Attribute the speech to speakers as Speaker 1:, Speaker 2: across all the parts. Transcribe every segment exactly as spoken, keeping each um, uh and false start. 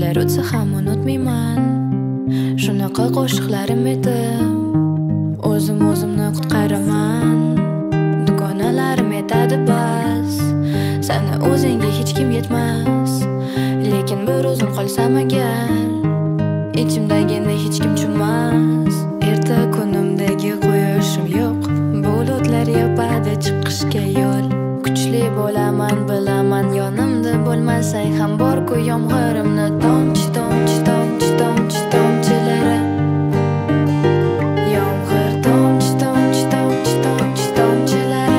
Speaker 1: yillar o'tsa ham unutmayman. Shunaqa qo'shiqlarim edi, o'zim o'zimni qutqaraman. Dugonalarim aytadi bas, sani o'zingga hech kim yetmas. Lekin bir o'zim qolsam agar, ichimdagini hech kim tushunmas. Erta kunimdagi quyoshim yo'q, bulutlar yopadi chiqishga yo'l. Kuchli bo'laman bilaman, yonimda bo'lmasang ham bor-ku yomg'irimni tomchi tomchi tomchi tomchi tomchilari. Yomg'ir tomchi tomchi tomchi tomchi tomchilari.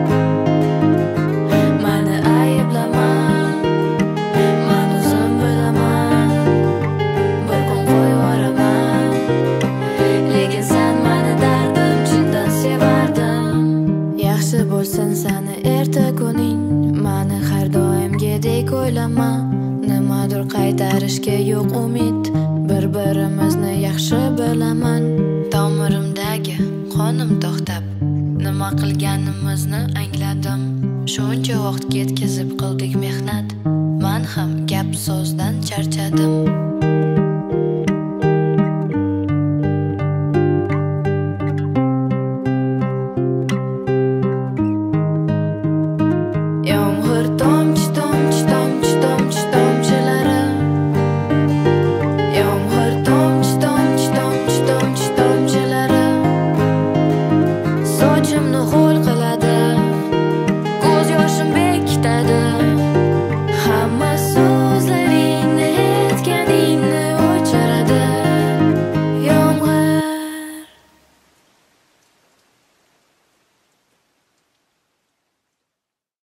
Speaker 1: Mani ayblama, men o'zim bilaman, bir kun qo'yvoraman. Lekin sen mani dardim chindan sevardim. Yaxshi bo'lsin sani erta kuning, mani har doimgidek o'ylama. Nimadir qaytarishga yo'q umid, bir-birimizni yaxshi bilaman. Tomirimdagi qonim to'xtab, nima qilganimizni angladim. Shuncha vaqt ketkazib qildik mehnat, men ham gap so'zdan charchadim.